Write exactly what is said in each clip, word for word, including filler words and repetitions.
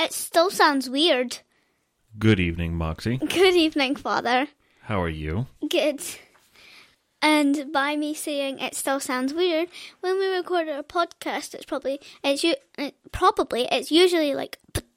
It still sounds weird. Good evening, Moxie. Good evening, Father. How are you? Good. And by me saying it still sounds weird, when we record our podcast, it's probably it's you it, probably it's usually like,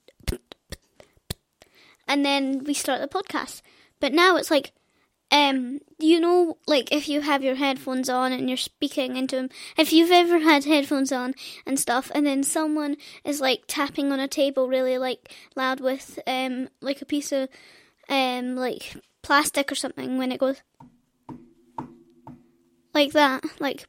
and then we start the podcast. But now it's like, um, you know, like if you have your headphones on and you're speaking into them, if you've ever had headphones on and stuff, and then someone is like tapping on a table really like loud with um like a piece of um like plastic or something when it goes like that, like,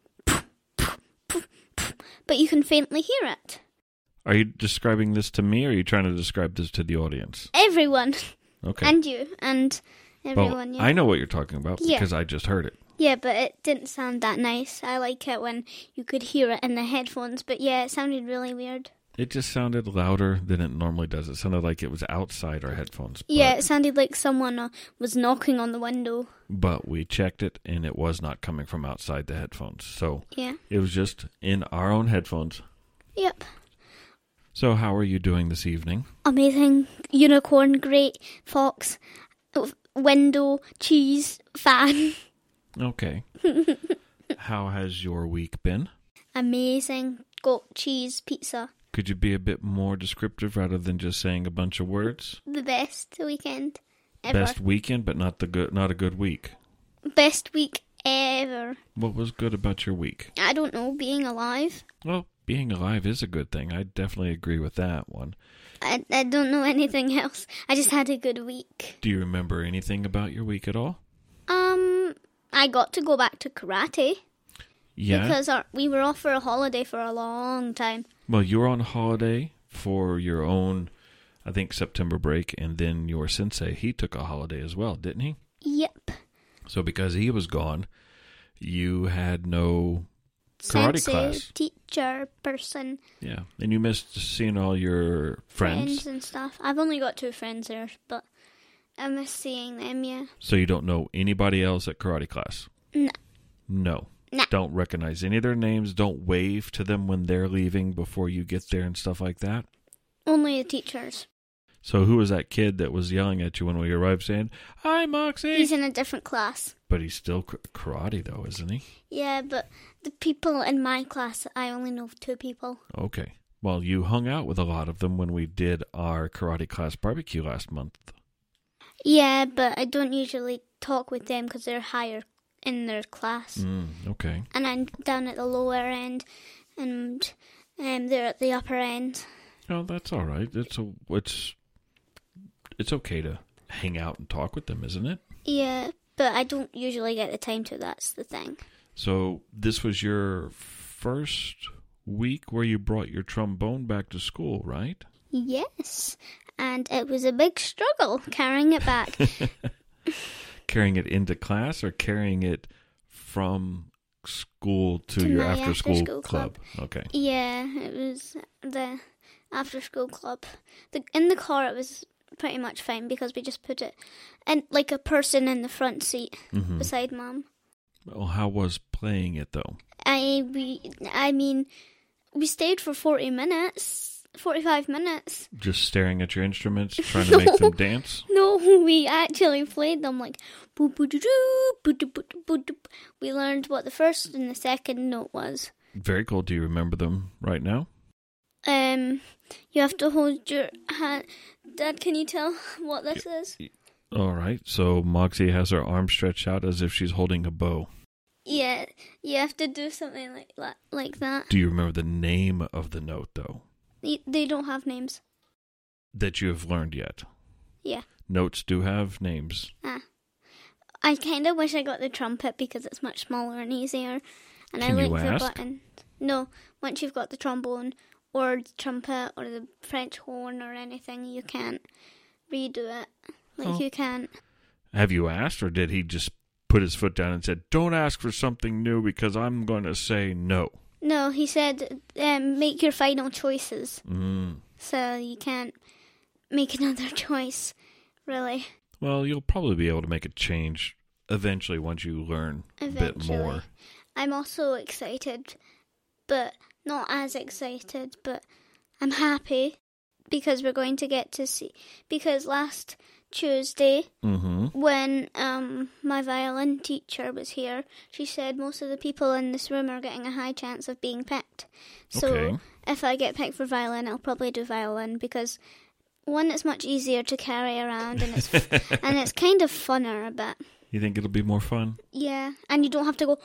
but you can faintly hear it. Are you describing this to me, or are you trying to describe this to the audience? Everyone. Okay. And you, and everyone, well, yeah. I know what you're talking about Yeah. because I just heard it. Yeah, but it didn't sound that nice. I like it when you could hear it in the headphones, but yeah, it sounded really weird. It just sounded louder than it normally does. It sounded like it was outside our headphones. But, Yeah, it sounded like someone uh, was knocking on the window. But we checked it, and it was not coming from outside the headphones. So Yeah. it was just in our own headphones. Yep. So how are you doing this evening? Amazing. Unicorn, great, fox, window, cheese, fan. Okay. How has your week been? Amazing. Goat, cheese, pizza. Could you be a bit more descriptive rather than just saying a bunch of words? The best weekend ever. Best weekend, but not the good, not a good week. Best week ever. What was good about your week? I don't know, being alive. Well, being alive is a good thing. I definitely agree with that one. I, I don't know anything else. I just had a good week. Do you remember anything about your week at all? Um, I got to go back to karate. Yeah. Because our, we were off for a holiday for a long time. Well, you were on holiday for your own, I think, September break, and then your sensei, he took a holiday as well, didn't he? Yep. So because he was gone, you had no karate Sensei, class. teacher, person. Yeah, and you missed seeing all your friends. Friends and stuff. I've only got two friends there, but I miss seeing them, yeah. So you don't know anybody else at karate class? No. No. Nah. Don't recognize any of their names. Don't wave to them when they're leaving before you get there and stuff like that. Only the teachers. So who was that kid that was yelling at you when we arrived saying, "Hi, Moxie"? He's in a different class. But he's still karate though, isn't he? Yeah, but the people in my class, I only know two people. Okay. Well, you hung out with a lot of them when we did our karate class barbecue last month. Yeah, but I don't usually talk with them because they're higher in their class. Mm, okay. And I'm down at the lower end, and um, they're at the upper end. Oh, that's all right. It's a, it's it's okay to hang out and talk with them, isn't it? Yeah, but I don't usually get the time to. That's the thing. So this was your first week where you brought your trombone back to school, right? Yes, and it was a big struggle carrying it back. Carrying it into class or carrying it from school to, To your my after-school after-school club? club. Okay. Yeah, it was the after-school club. The, in the car, it was pretty much fine because we just put it in like a person in the front seat Mm-hmm. beside Mum. Well, how was playing it, though? I we I mean, we stayed for forty minutes, forty-five minutes. Just staring at your instruments, trying to make them dance? No, we actually played them like boo boo doo doo boo doo boo doo boo doo. We learned what the first and the second note was. Very cool. Do you remember them right now? Um, you have to hold your hand. Dad, can you tell what this is? All right. So Moxie has her arm stretched out as if she's holding a bow. Yeah, you have to do something like that. Like that. Do you remember the name of the note, though, They, they don't have names. that you have learned yet? Yeah. Notes do have names. Ah. I kind of wish I got the trumpet because it's much smaller and easier. And Can I you like the ask? button. No, once you've got the trombone or the trumpet or the French horn or anything, you can't redo it. Like Oh. you can't. Have you asked, or did he just put his foot down and said, "Don't ask for something new because I'm going to say no"? No, he said um, make your final choices. Mm. So you can't make another choice, really. Well, you'll probably be able to make a change eventually once you learn a bit Eventually. more. I'm also excited, but not as excited, but I'm happy because we're going to get to see, because last Tuesday, Mm-hmm. when um, my violin teacher was here, she said most of the people in this room are getting a high chance of being picked. So Okay. if I get picked for violin, I'll probably do violin because, one, it's much easier to carry around, and it's and it's kind of funner a bit. You think it'll be more fun? Yeah, and you don't have to go.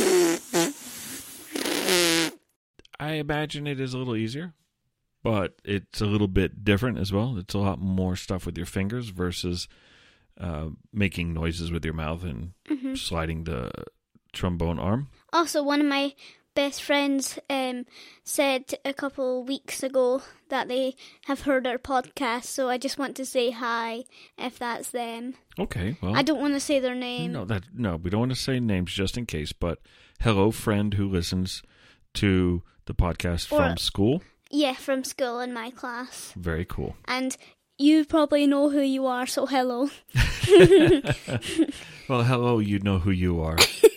I imagine it is a little easier, but it's a little bit different as well. It's a lot more stuff with your fingers versus uh, making noises with your mouth and Mm-hmm. sliding the trombone arm. Also, one of my best friends um, said a couple weeks ago that they have heard our podcast, so I just want to say hi if that's them. Okay, well, I don't want to say their name. no, that no, we don't want to say names just in case. But hello, friend who listens to the podcast Or- from school. Yeah, from school in my class. Very cool. And you probably know who you are, so hello. Well, hello, you know who you are.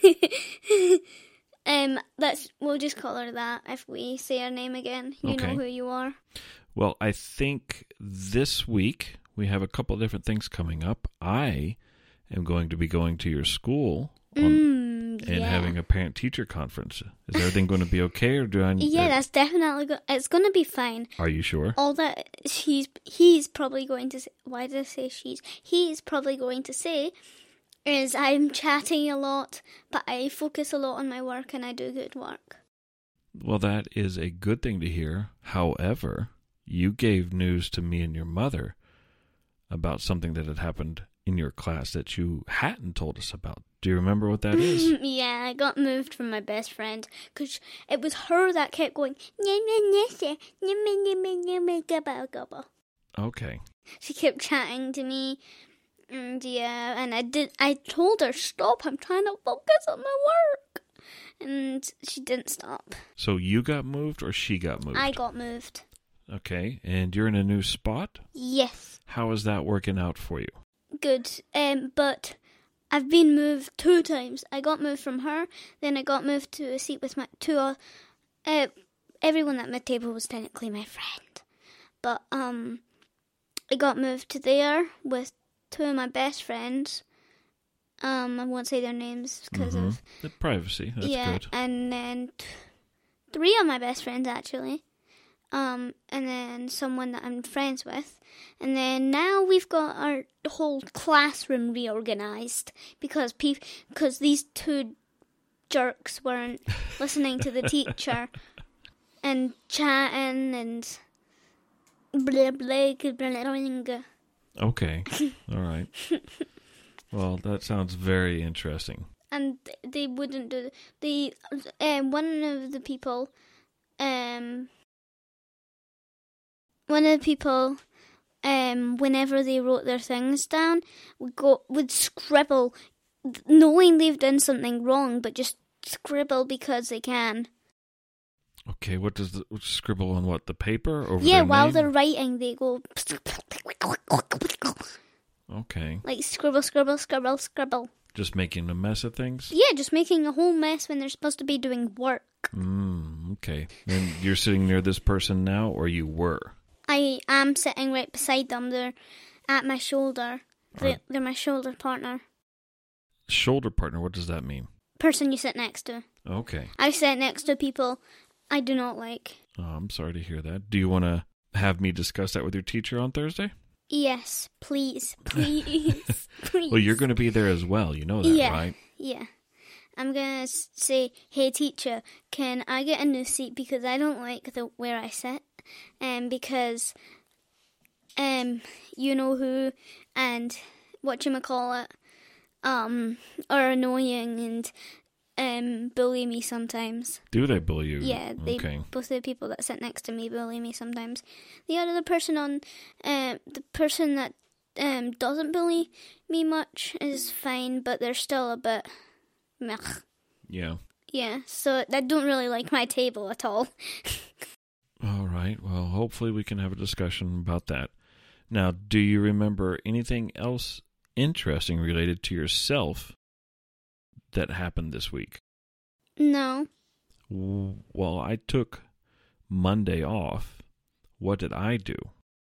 um, let's we'll just call her that if we say her name again. You Okay. know who you are. Well, I think this week we have a couple different things coming up. I am going to be going to your school on, Mm, and yeah. having a parent-teacher conference. Is everything going to be okay, or do I? Yeah, uh, that's definitely go- it's going to be fine. Are you sure? All that he's he's probably going to say, why did I say she's he's probably going to say is I'm chatting a lot, but I focus a lot on my work and I do good work. Well, that is a good thing to hear. However, you gave news to me and your mother about something that had happened in your class that you hadn't told us about. Do you remember what that is? Yeah, I got moved from my best friend because it was her that kept going. Okay. She kept chatting to me, and yeah, and I did. I told her stop. I'm trying to focus on my work, and she didn't stop. So you got moved or she got moved? I got moved. Okay. And you're in a new spot? Yes, How is that working out for you? good. Um, but I've been moved two times. I got moved from her, then I got moved to a seat with my two. Uh, uh, everyone at my table was technically my friend, but um, I got moved to there with two of my best friends. Um, I won't say their names because Mhm. of The privacy. That's yeah, good. and then t- three of my best friends actually. Um, and then someone that I'm friends with. And then now we've got our whole classroom reorganized because pe- because these two jerks weren't listening to the teacher and chatting and blah blah blah blah. Okay. All right. Well, that sounds very interesting. And they wouldn't do the um one of the people um one of the people um whenever they wrote their things down would go would scribble knowing they've done something wrong but just scribble because they can. Okay, what does the scribble on what, the paper over Yeah, their while name? they're writing they go Okay. like scribble scribble scribble scribble. Just making a mess of things? Yeah, just making a whole mess when they're supposed to be doing work. Mm, okay. And you're sitting near this person now, or you were? I am sitting right beside them. They're at my shoulder. They're, Right. they're my shoulder partner. Shoulder partner, what does that mean? Person you sit next to. Okay. I sit next to people I do not like. Oh, I'm sorry to hear that. Do you want to have me discuss that with your teacher on Thursday? Yes, please, please, please. Well, you're going to be there as well. You know that, yeah, right? Yeah. I'm going to say, hey, teacher, can I get a new seat because I don't like the where I sit? And um, because um, you know who and whatchamacallit um, are annoying and um, bully me sometimes. Do they bully you? Yeah, they, Okay. both the people that sit next to me bully me sometimes. The other person on, um, the person that um doesn't bully me much is fine, but they're still a bit meh. Yeah. Yeah, so I don't really like my table at all. All right. Well, hopefully we can have a discussion about that. Now, do you remember anything else interesting related to yourself that happened this week? No. W- Well, I took Monday off. What did I do?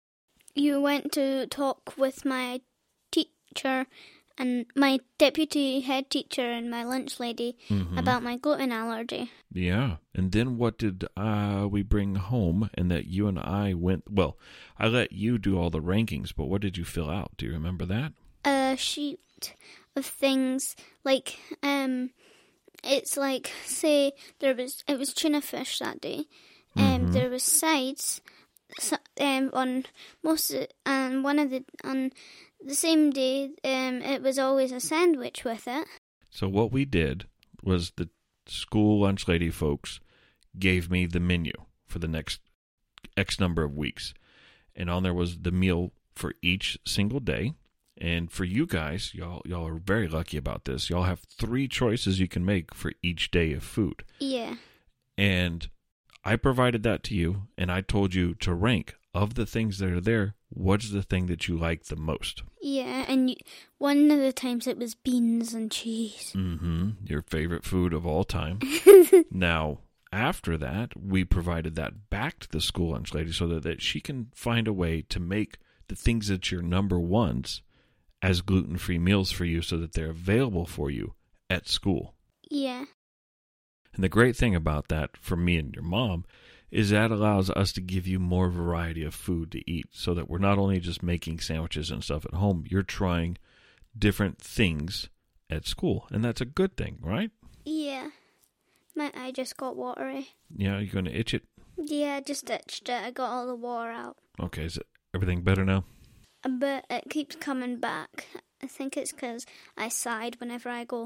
you went to talk with my teacher and my deputy head teacher and my lunch lady Mm-hmm. about my gluten allergy. Yeah. And then what did uh, we bring home? And that you and I went, well, I let you do all the rankings, but what did you fill out? Do you remember that? A sheet of things like, um, it's like, say, there was, it was tuna fish that day. Um, Mm-hmm. There was sides so, um, on most of, and one of the, on the same day, um, it was always a sandwich with it. So what we did was the school lunch lady folks gave me the menu for the next X number of weeks. And on there was the meal for each single day. And for you guys, y'all y'all are very lucky about this. Y'all have three choices you can make for each day of food. Yeah. And I provided that to you, and I told you to rank of the things that are there, what's the thing that you like the most? Yeah, and you, one of the times it was beans and cheese. Mm-hmm. Your favorite food of all time. Now, after that, we provided that back to the school lunch lady so that, that she can find a way to make the things that your number ones as gluten-free meals for you so that they're available for you at school. Yeah. And the great thing about that for me and your mom is that allows us to give you more variety of food to eat so that we're not only just making sandwiches and stuff at home, you're trying different things at school. And that's a good thing, right? Yeah. My eye just got watery. Yeah, you're going to itch it? Yeah, I just itched it. I got all the water out. Okay, is it, everything better now? But it keeps coming back. I think it's because I sighed whenever I go.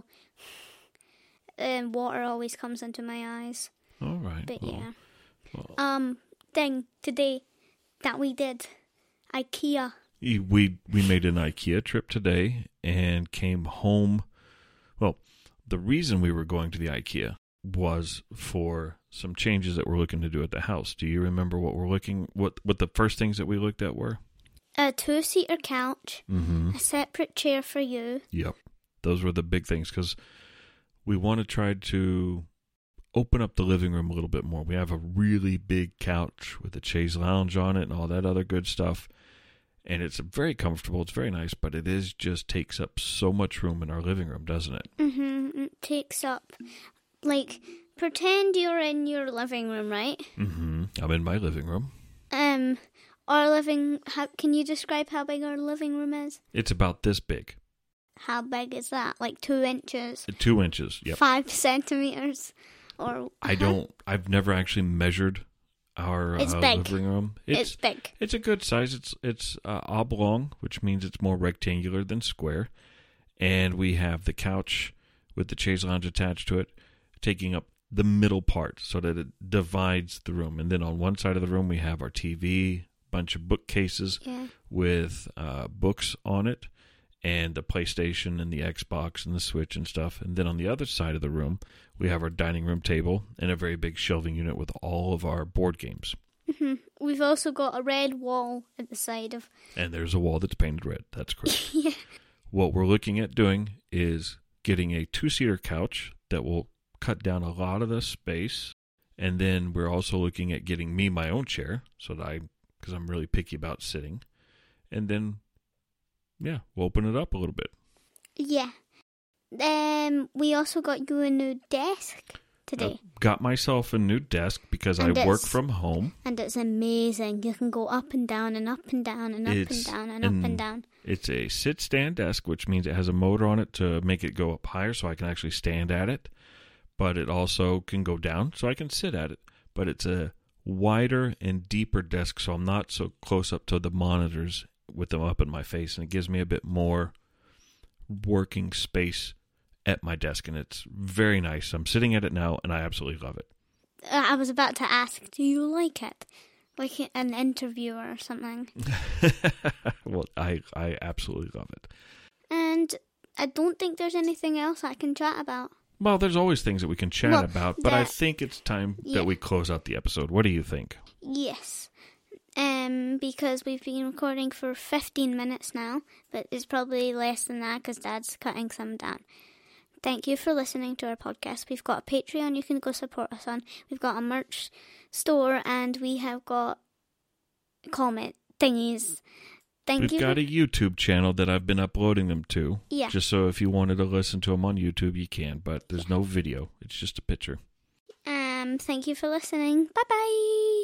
Um, water always comes into my eyes. All right. But well, yeah. well, Um, thing today that we did. IKEA. we we made an IKEA trip today and came home. Well, the reason we were going to the IKEA was for some changes that we're looking to do at the house. Do you remember what we're looking what what the first things that we looked at were? A two-seater couch. Mm-hmm. A separate chair for you. Yep. Those were the big things because we want to try to open up the living room a little bit more. We have a really big couch with a chaise lounge on it and all that other good stuff. And it's very comfortable. It's very nice, but it is just takes up so much room in our living room, doesn't it? Mm-hmm. It takes up, like, pretend you're in your living room, right? Mm-hmm. I'm in my living room. Um, our living, how, can you describe how big our living room is? It's about this big. How big is that? Like two inches? Two inches, yep. Five centimeters? Or I don't, I've never actually measured our It's uh, big. living room. It's, big. It's a good size. It's it's uh, oblong, which means it's more rectangular than square. And we have the couch with the chaise lounge attached to it, taking up the middle part so that it divides the room. And then on one side of the room, we have our T V, bunch of bookcases Yeah. with uh, books on it, and the PlayStation and the Xbox and the Switch and stuff. And then on the other side of the room, we have our dining room table and a very big shelving unit with all of our board games. Mm-hmm. We've also got a red wall at the side of... And there's a wall that's painted red. That's correct. Yeah. What we're looking at doing is getting a two-seater couch that will cut down a lot of the space. And then we're also looking at getting me my own chair, so that I, because I'm really picky about sitting. And then, yeah, we'll open it up a little bit. Yeah. Um, we also got you a new desk today. I got myself a new desk because And I work it's- from home. And it's amazing. You can go up and down and up and down and up It's and down and up an- and down. It's a sit-stand desk, which means it has a motor on it to make it go up higher so I can actually stand at it. But it also can go down so I can sit at it. But it's a wider and deeper desk, so I'm not so close up to the monitors with them up in my face. And it gives me a bit more working space at my desk. And it's very nice. I'm sitting at it now, and I absolutely love it. Uh, I was about to ask, do you like it? Like an interviewer or something. Well, I, I absolutely love it. And I don't think there's anything else I can chat about. Well, there's always things that we can chat Well, about, but I that- think it's time yeah. that we close out the episode. What do you think? Yes. Um, because we've been recording for fifteen minutes now, but it's probably less than that because Dad's cutting some down. Thank you for listening to our podcast. We've got a Patreon you can go support us on. We've got a merch store, and we have got comment thingies. Thank We've you. got for- a YouTube channel that I've been uploading them to. Yeah. Just so if you wanted to listen to them on YouTube, you can. But there's no video. It's just a picture. Um, thank you for listening. Bye bye.